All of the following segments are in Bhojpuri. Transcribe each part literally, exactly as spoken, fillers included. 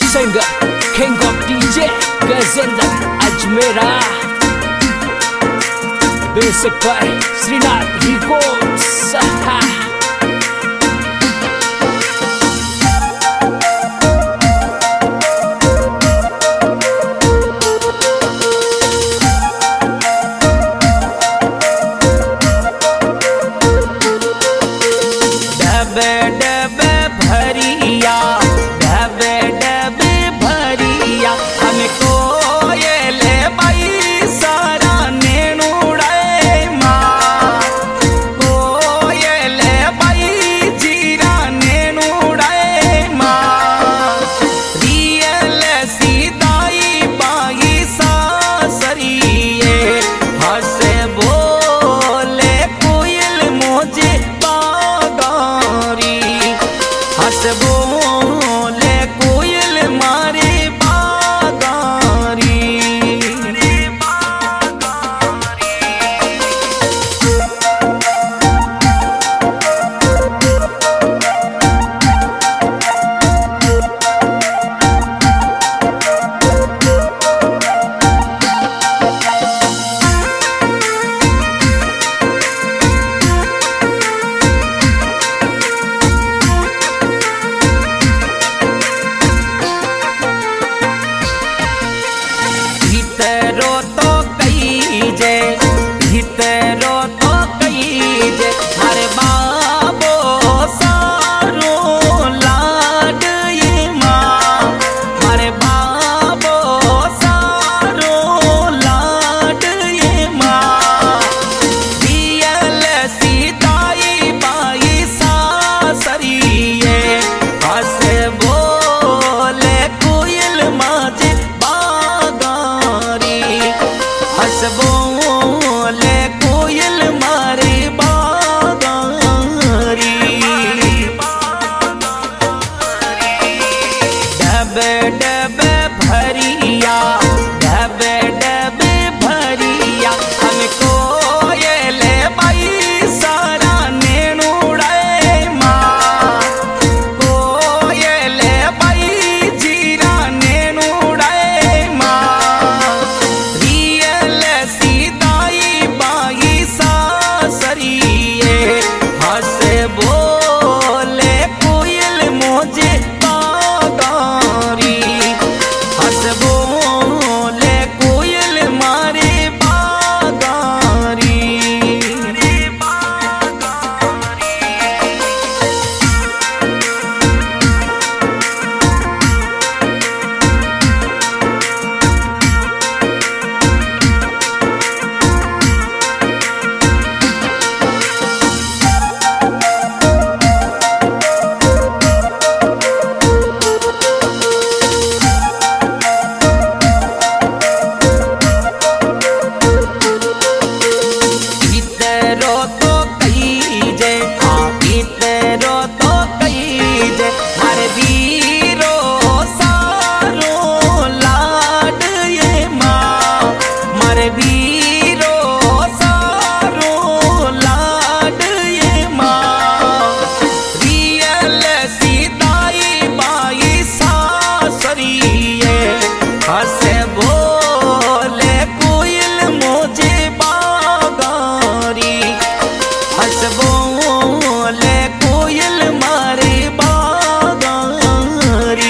singer, king of D J, Gazenda Ajmera. Basic by Srinath Records. डबे डबे भरिया डबे डबे भरिया हमको ये ले बाई सारा नेनुड़े माँ को ये ले बाई जीरा नेनुड़े माँ रियल सीताई बाई सासरिए हंसे बोले कोयल मुझे हंस बोले कोयल मारे बागारी भीतरो तो कई जे भीतरो तो कई जे हरे बाबो सारो लाड ये माँ हरे बाबो सारो लाड ये माँ रियल सीताई बाई सासरिए हंसे बोले कोयल माजे हंस बोले कोयल मारे बागारी डबे डबे भरिया डबे डबे भरिया हमको ये ले बाई सारा नेनुड़े माँ को ये ले बाई जीरा नेनुड़े माँ सीताई बाई सासरिए हंसे बोले कोयल मुझे बागारी हंस बोले कोयल मारे बागारी हंसे बोले कोयल मुझे बागारी हंस बोले कोयल मारे बागारी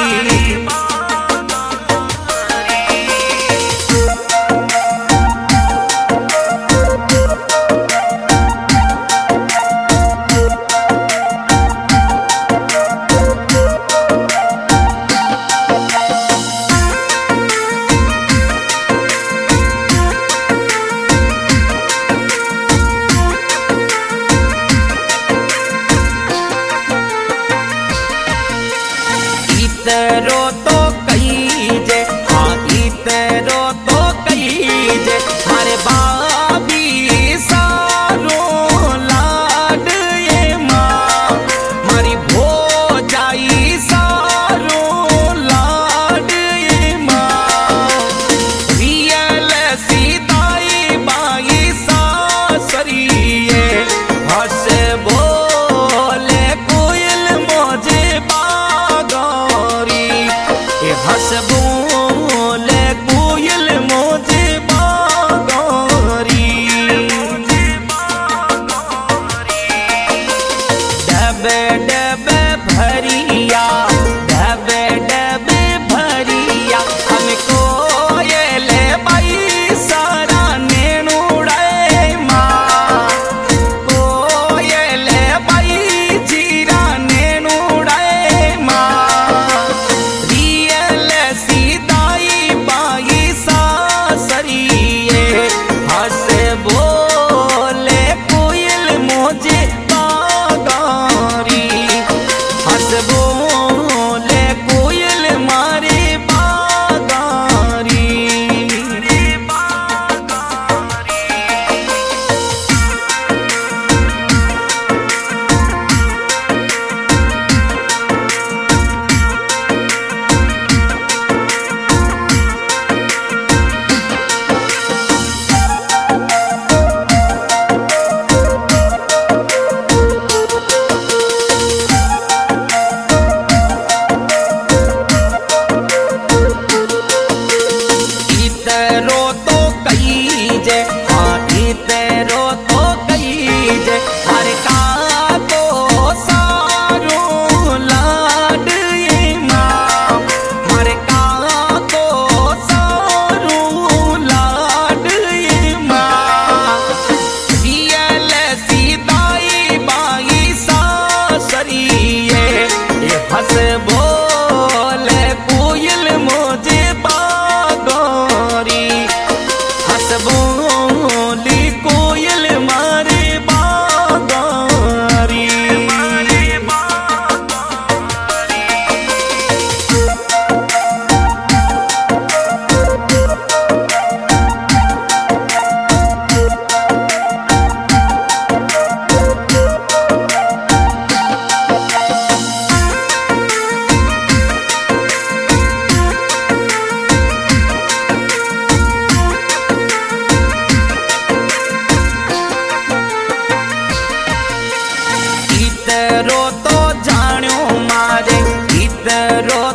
इतरो तो कई जे हाँ इतरो तो कई जे मारे बाबी सारो लाड ये माँ मारी भो जाई सारो लाड ये माँ रियल सीताई बाई सासरिए हंसे बोले कोयल मुझे बागारी तेरो